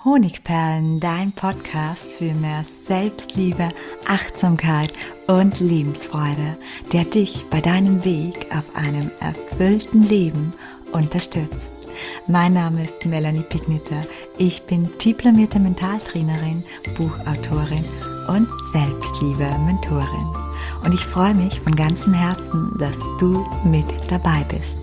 Honigperlen, dein Podcast für mehr Selbstliebe, Achtsamkeit und Lebensfreude, der dich bei deinem Weg auf einem erfüllten Leben unterstützt. Mein Name ist Melanie Pigniter. Ich bin diplomierte Mentaltrainerin, Buchautorin und Selbstliebe-Mentorin. Und ich freue mich von ganzem Herzen, dass du mit dabei bist.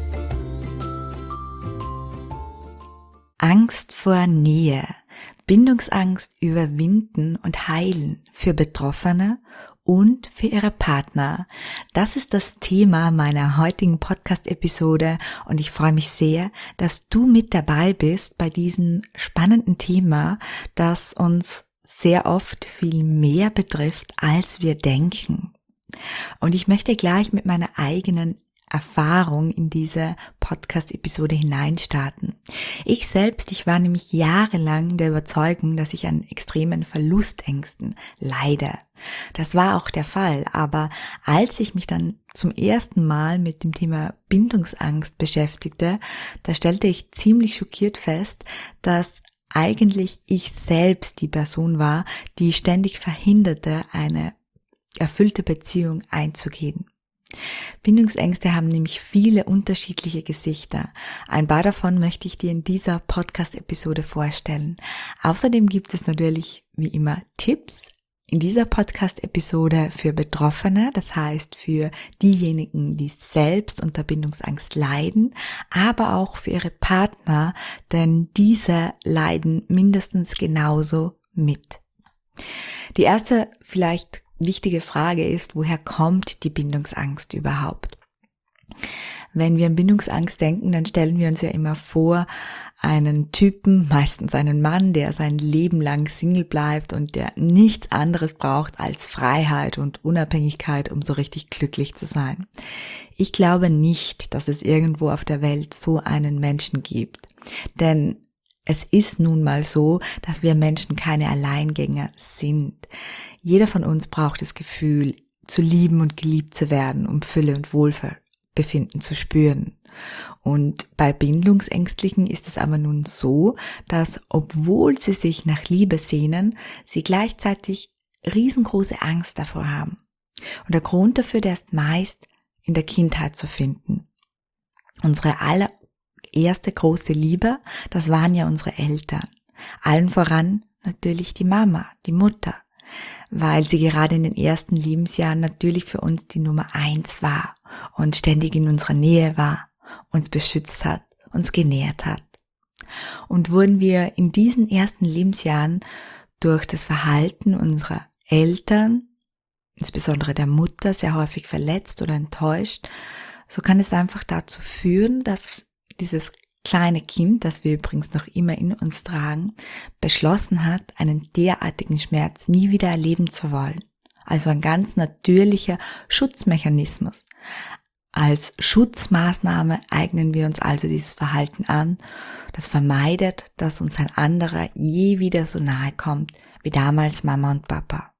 Angst vor Nähe, Bindungsangst überwinden und heilen für Betroffene und für ihre Partner. Das ist das Thema meiner heutigen Podcast-Episode und ich freue mich sehr, dass du mit dabei bist bei diesem spannenden Thema, das uns sehr oft viel mehr betrifft, als wir denken. Und ich möchte gleich mit meiner eigenen Erfahrung in diese Podcast-Episode hineinstarten. Ich war nämlich jahrelang der Überzeugung, dass ich an extremen Verlustängsten leide. Das war auch der Fall, aber als ich mich dann zum ersten Mal mit dem Thema Bindungsangst beschäftigte, da stellte ich ziemlich schockiert fest, dass eigentlich ich selbst die Person war, die ständig verhinderte, eine erfüllte Beziehung einzugehen. Bindungsängste haben nämlich viele unterschiedliche Gesichter. Ein paar davon möchte ich dir in dieser Podcast-Episode vorstellen. Außerdem gibt es natürlich wie immer Tipps in dieser Podcast-Episode für Betroffene, das heißt für diejenigen, die selbst unter Bindungsangst leiden, aber auch für ihre Partner, denn diese leiden mindestens genauso mit. Die erste vielleicht wichtige Frage ist, woher kommt die Bindungsangst überhaupt? Wenn wir an Bindungsangst denken, dann stellen wir uns ja immer vor, einen Typen, meistens einen Mann, der sein Leben lang Single bleibt und der nichts anderes braucht als Freiheit und Unabhängigkeit, um so richtig glücklich zu sein. Ich glaube nicht, dass es irgendwo auf der Welt so einen Menschen gibt, denn es ist nun mal so, dass wir Menschen keine Alleingänger sind. Jeder von uns braucht das Gefühl, zu lieben und geliebt zu werden, um Fülle und Wohlbefinden zu spüren. Und bei Bindungsängstlichen ist es aber nun so, dass obwohl sie sich nach Liebe sehnen, sie gleichzeitig riesengroße Angst davor haben. Und der Grund dafür, der ist meist in der Kindheit zu finden. Unsere allererste große Liebe, das waren ja unsere Eltern. Allen voran natürlich die Mama, die Mutter, weil sie gerade in den ersten Lebensjahren natürlich für uns die Nummer 1 war und ständig in unserer Nähe war, uns beschützt hat, uns genährt hat. Und wurden wir in diesen ersten Lebensjahren durch das Verhalten unserer Eltern, insbesondere der Mutter, sehr häufig verletzt oder enttäuscht, so kann es einfach dazu führen, dass dieses kleine Kind, das wir übrigens noch immer in uns tragen, beschlossen hat, einen derartigen Schmerz nie wieder erleben zu wollen. Also ein ganz natürlicher Schutzmechanismus. Als Schutzmaßnahme eignen wir uns also dieses Verhalten an, das vermeidet, dass uns ein anderer je wieder so nahe kommt wie damals Mama und Papa.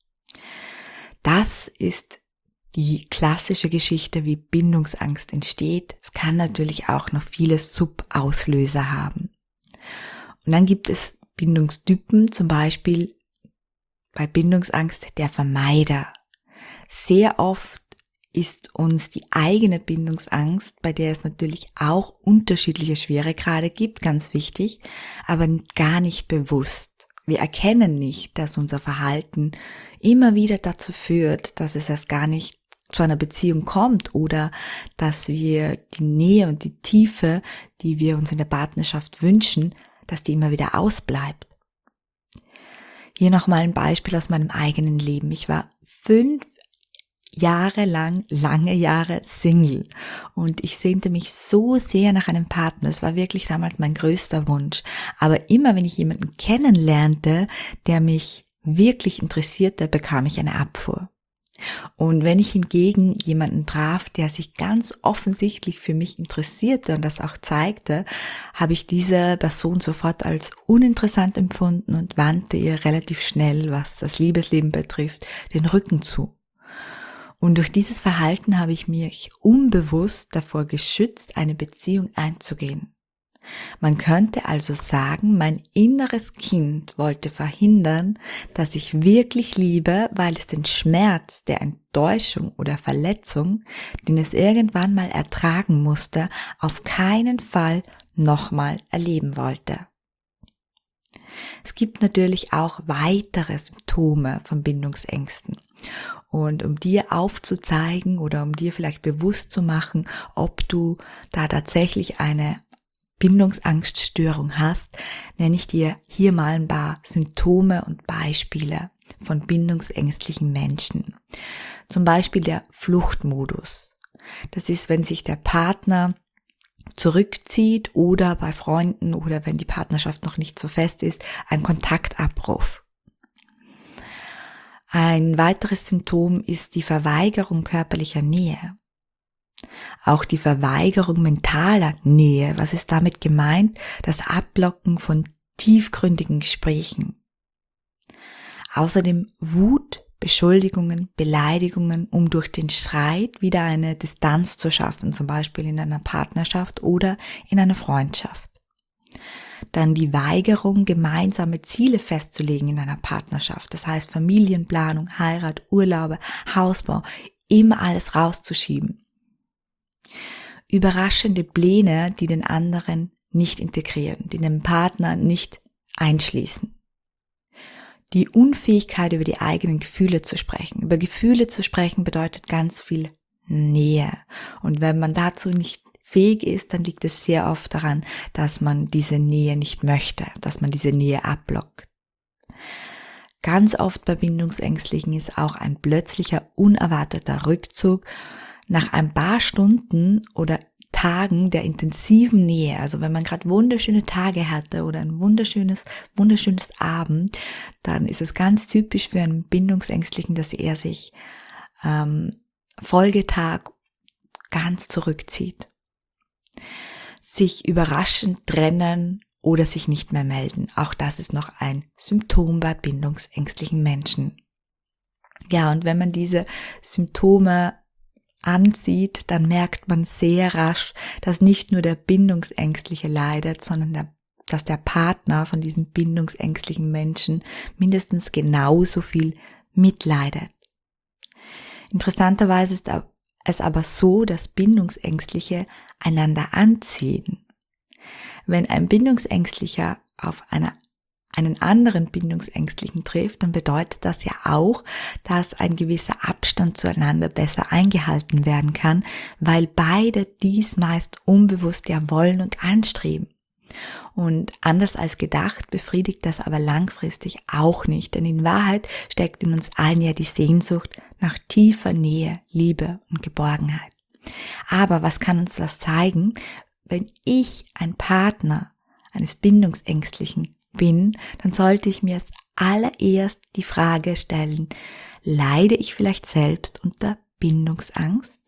Das ist die klassische Geschichte, wie Bindungsangst entsteht. Es kann natürlich auch noch viele Subauslöser haben. Und dann gibt es Bindungstypen, zum Beispiel bei Bindungsangst der Vermeider. Sehr oft ist uns die eigene Bindungsangst, bei der es natürlich auch unterschiedliche Schweregrade gibt, ganz wichtig, aber gar nicht bewusst. Wir erkennen nicht, dass unser Verhalten immer wieder dazu führt, dass es erst gar nicht zu einer Beziehung kommt oder dass wir die Nähe und die Tiefe, die wir uns in der Partnerschaft wünschen, dass die immer wieder ausbleibt. Hier nochmal ein Beispiel aus meinem eigenen Leben. Ich war 5 Jahre lang, lange Jahre Single und ich sehnte mich so sehr nach einem Partner. Es war wirklich damals mein größter Wunsch. Aber immer wenn ich jemanden kennenlernte, der mich wirklich interessierte, bekam ich eine Abfuhr. Und wenn ich hingegen jemanden traf, der sich ganz offensichtlich für mich interessierte und das auch zeigte, habe ich diese Person sofort als uninteressant empfunden und wandte ihr relativ schnell, was das Liebesleben betrifft, den Rücken zu. Und durch dieses Verhalten habe ich mich unbewusst davor geschützt, eine Beziehung einzugehen. Man könnte also sagen, mein inneres Kind wollte verhindern, dass ich wirklich liebe, weil es den Schmerz der Enttäuschung oder Verletzung, den es irgendwann mal ertragen musste, auf keinen Fall nochmal erleben wollte. Es gibt natürlich auch weitere Symptome von Bindungsängsten. Und um dir aufzuzeigen oder um dir vielleicht bewusst zu machen, ob du da tatsächlich eine Bindungsangststörung hast, nenne ich dir hier mal ein paar Symptome und Beispiele von bindungsängstlichen Menschen. Zum Beispiel der Fluchtmodus. Das ist, wenn sich der Partner zurückzieht oder bei Freunden oder wenn die Partnerschaft noch nicht so fest ist, ein Kontaktabbruch. Ein weiteres Symptom ist die Verweigerung körperlicher Nähe. Auch die Verweigerung mentaler Nähe. Was ist damit gemeint? Das Abblocken von tiefgründigen Gesprächen. Außerdem Wut, Beschuldigungen, Beleidigungen, um durch den Streit wieder eine Distanz zu schaffen, zum Beispiel in einer Partnerschaft oder in einer Freundschaft. Dann die Weigerung, gemeinsame Ziele festzulegen in einer Partnerschaft. Das heißt Familienplanung, Heirat, Urlaube, Hausbau, immer alles rauszuschieben. Überraschende Pläne, die den anderen nicht integrieren, die den Partner nicht einschließen. Die Unfähigkeit, über die eigenen Gefühle zu sprechen. Über Gefühle zu sprechen bedeutet ganz viel Nähe. Und wenn man dazu nicht fähig ist, dann liegt es sehr oft daran, dass man diese Nähe nicht möchte, dass man diese Nähe abblockt. Ganz oft bei Bindungsängstlichen ist auch ein plötzlicher, unerwarteter Rückzug nach ein paar Stunden oder Tagen der intensiven Nähe, also wenn man gerade wunderschöne Tage hatte oder ein wunderschönes Abend, dann ist es ganz typisch für einen Bindungsängstlichen, dass er sich Folgetag ganz zurückzieht. Sich überraschend trennen oder sich nicht mehr melden. Auch das ist noch ein Symptom bei bindungsängstlichen Menschen. Ja, und wenn man diese Symptome ansieht, dann merkt man sehr rasch, dass nicht nur der Bindungsängstliche leidet, sondern dass der Partner von diesem bindungsängstlichen Menschen mindestens genauso viel mitleidet. Interessanterweise ist es aber so, dass Bindungsängstliche einander anziehen. Wenn ein Bindungsängstlicher auf einen anderen Bindungsängstlichen trifft, dann bedeutet das ja auch, dass ein gewisser Abstand zueinander besser eingehalten werden kann, weil beide dies meist unbewusst ja wollen und anstreben. Und anders als gedacht befriedigt das aber langfristig auch nicht, denn in Wahrheit steckt in uns allen ja die Sehnsucht nach tiefer Nähe, Liebe und Geborgenheit. Aber was kann uns das zeigen? Wenn ich ein Partner eines Bindungsängstlichen bin, dann sollte ich mir als allererst die Frage stellen, leide ich vielleicht selbst unter Bindungsangst?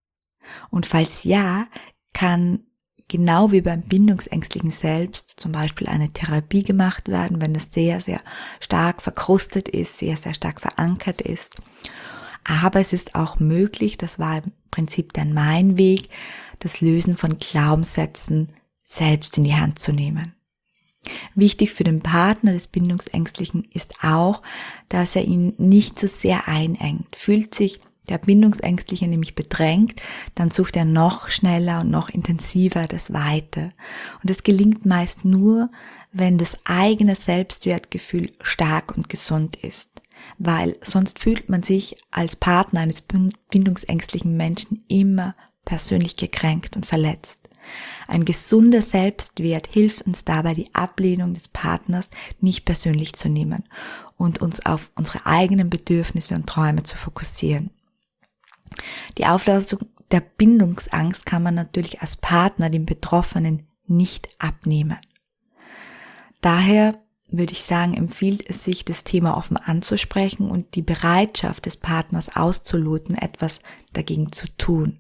Und falls ja, kann genau wie beim Bindungsängstlichen selbst zum Beispiel eine Therapie gemacht werden, wenn es sehr, sehr stark verkrustet ist, sehr, sehr stark verankert ist. Aber es ist auch möglich, das war im Prinzip dann mein Weg, das Lösen von Glaubenssätzen selbst in die Hand zu nehmen. Wichtig für den Partner des Bindungsängstlichen ist auch, dass er ihn nicht zu sehr einengt. Fühlt sich der Bindungsängstliche nämlich bedrängt, dann sucht er noch schneller und noch intensiver das Weite. Und es gelingt meist nur, wenn das eigene Selbstwertgefühl stark und gesund ist. Weil sonst fühlt man sich als Partner eines bindungsängstlichen Menschen immer persönlich gekränkt und verletzt. Ein gesunder Selbstwert hilft uns dabei, die Ablehnung des Partners nicht persönlich zu nehmen und uns auf unsere eigenen Bedürfnisse und Träume zu fokussieren. Die Auflösung der Bindungsangst kann man natürlich als Partner dem Betroffenen nicht abnehmen. Daher würde ich sagen, empfiehlt es sich, das Thema offen anzusprechen und die Bereitschaft des Partners auszuloten, etwas dagegen zu tun.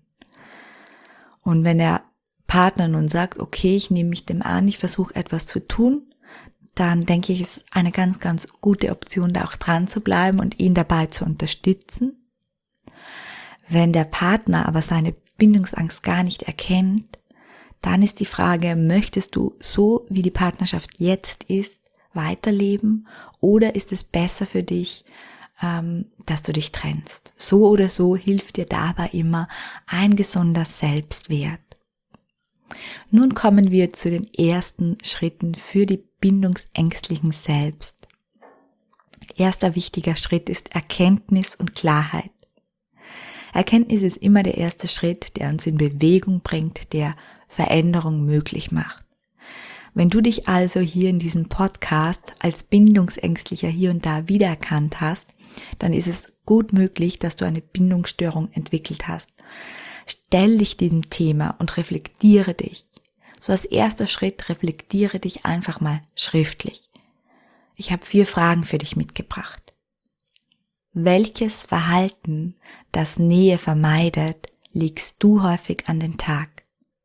Und wenn der Partner nun sagt, okay, ich nehme mich dem an, ich versuche etwas zu tun, dann denke ich, es ist eine ganz, ganz gute Option, da auch dran zu bleiben und ihn dabei zu unterstützen. Wenn der Partner aber seine Bindungsangst gar nicht erkennt, dann ist die Frage, möchtest du so, wie die Partnerschaft jetzt ist, weiterleben oder ist es besser für dich, dass du dich trennst? So oder so hilft dir dabei immer ein gesunder Selbstwert. Nun kommen wir zu den ersten Schritten für die Bindungsängstlichen selbst. Erster wichtiger Schritt ist Erkenntnis und Klarheit. Erkenntnis ist immer der erste Schritt, der uns in Bewegung bringt, der Veränderung möglich macht. Wenn du dich also hier in diesem Podcast als Bindungsängstlicher hier und da wiedererkannt hast, dann ist es gut möglich, dass du eine Bindungsstörung entwickelt hast. Stell dich diesem Thema und reflektiere dich. So als erster Schritt reflektiere dich einfach mal schriftlich. Ich habe 4 Fragen für dich mitgebracht. Welches Verhalten, das Nähe vermeidet, legst du häufig an den Tag?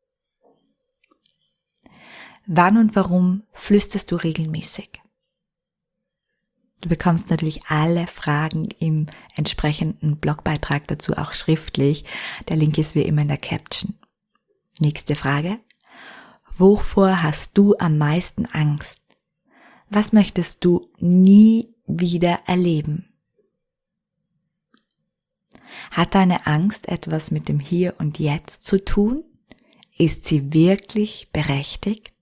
Wann und warum flüsterst du regelmäßig? Du bekommst natürlich alle Fragen im entsprechenden Blogbeitrag dazu auch schriftlich. Der Link ist wie immer in der Caption. Nächste Frage. Wovor hast du am meisten Angst? Was möchtest du nie wieder erleben? Hat deine Angst etwas mit dem Hier und Jetzt zu tun? Ist sie wirklich berechtigt?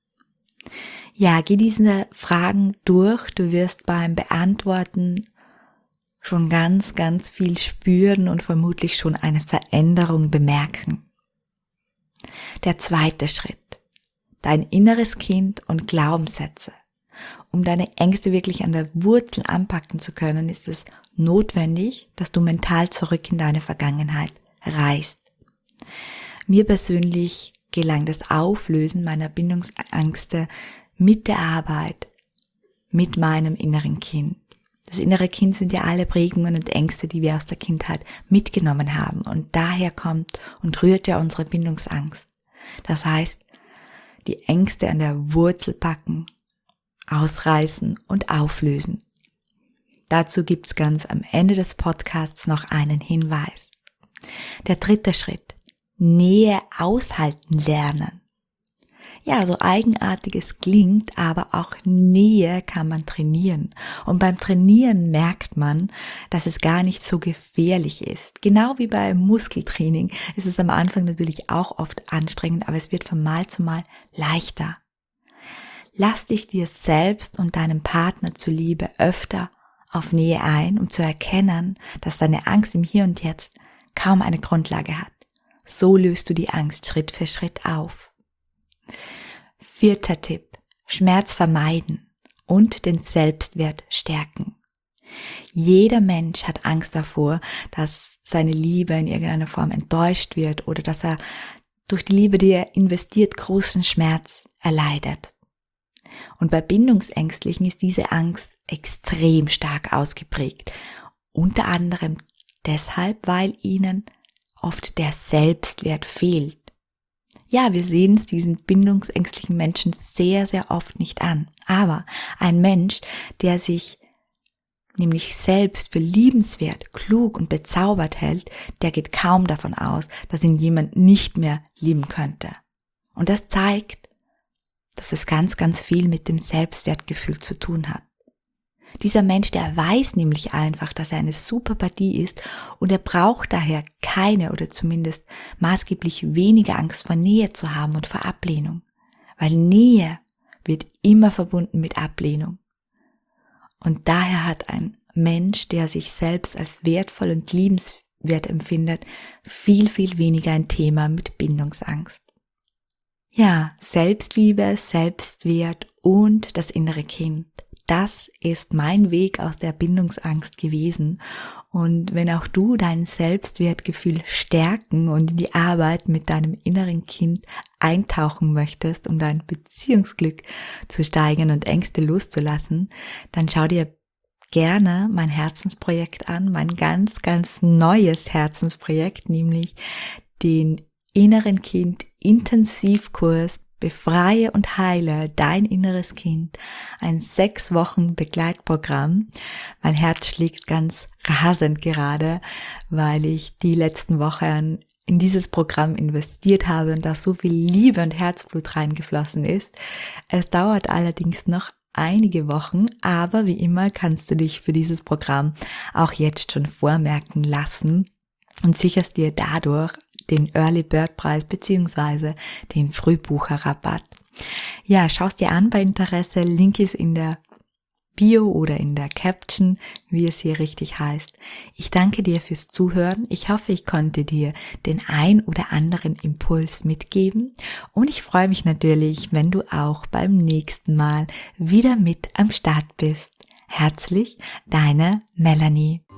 Ja, geh diese Fragen durch. Du wirst beim Beantworten schon ganz, ganz viel spüren und vermutlich schon eine Veränderung bemerken. Der zweite Schritt. Dein inneres Kind und Glaubenssätze. Um deine Ängste wirklich an der Wurzel anpacken zu können, ist es notwendig, dass du mental zurück in deine Vergangenheit reist. Mir persönlich gelang das Auflösen meiner Bindungsängste mit der Arbeit mit meinem inneren Kind. Das innere Kind sind ja alle Prägungen und Ängste, die wir aus der Kindheit mitgenommen haben. Und daher kommt und rührt ja unsere Bindungsangst. Das heißt, die Ängste an der Wurzel packen, ausreißen und auflösen. Dazu gibt's ganz am Ende des Podcasts noch einen Hinweis. Der dritte Schritt. Nähe aushalten lernen. Ja, so eigenartig es klingt, aber auch Nähe kann man trainieren. Und beim Trainieren merkt man, dass es gar nicht so gefährlich ist. Genau wie beim Muskeltraining ist es am Anfang natürlich auch oft anstrengend, aber es wird von Mal zu Mal leichter. Lass dich dir selbst und deinem Partner zuliebe öfter auf Nähe ein, um zu erkennen, dass deine Angst im Hier und Jetzt kaum eine Grundlage hat. So löst du die Angst Schritt für Schritt auf. 4. Tipp. Schmerz vermeiden und den Selbstwert stärken. Jeder Mensch hat Angst davor, dass seine Liebe in irgendeiner Form enttäuscht wird oder dass er durch die Liebe, die er investiert, großen Schmerz erleidet. Und bei Bindungsängstlichen ist diese Angst extrem stark ausgeprägt. Unter anderem deshalb, weil ihnen oft der Selbstwert fehlt. Ja, wir sehen es diesen bindungsängstlichen Menschen sehr, sehr oft nicht an. Aber ein Mensch, der sich nämlich selbst für liebenswert, klug und bezaubert hält, der geht kaum davon aus, dass ihn jemand nicht mehr lieben könnte. Und das zeigt, dass es ganz, ganz viel mit dem Selbstwertgefühl zu tun hat. Dieser Mensch, der weiß nämlich einfach, dass er eine super Partie ist und er braucht daher keine oder zumindest maßgeblich weniger Angst vor Nähe zu haben und vor Ablehnung. Weil Nähe wird immer verbunden mit Ablehnung. Und daher hat ein Mensch, der sich selbst als wertvoll und liebenswert empfindet, viel, viel weniger ein Thema mit Bindungsangst. Ja, Selbstliebe, Selbstwert und das innere Kind. Das ist mein Weg aus der Bindungsangst gewesen. Und wenn auch du dein Selbstwertgefühl stärken und in die Arbeit mit deinem inneren Kind eintauchen möchtest, um dein Beziehungsglück zu steigern und Ängste loszulassen, dann schau dir gerne mein Herzensprojekt an, mein ganz, ganz neues Herzensprojekt, nämlich den Inneren Kind Intensivkurs Befreie und heile dein inneres Kind, ein 6 Wochen Begleitprogramm. Mein Herz schlägt ganz rasend gerade, weil ich die letzten Wochen in dieses Programm investiert habe und da so viel Liebe und Herzblut reingeflossen ist. Es dauert allerdings noch einige Wochen, aber wie immer kannst du dich für dieses Programm auch jetzt schon vormerken lassen und sicherst dir dadurch den Early Bird Preis bzw. den Frühbucherrabatt. Ja, schau es dir an bei Interesse. Link ist in der Bio oder in der Caption, wie es hier richtig heißt. Ich danke dir fürs Zuhören. Ich hoffe, ich konnte dir den ein oder anderen Impuls mitgeben und ich freue mich natürlich, wenn du auch beim nächsten Mal wieder mit am Start bist. Herzlich, deine Melanie.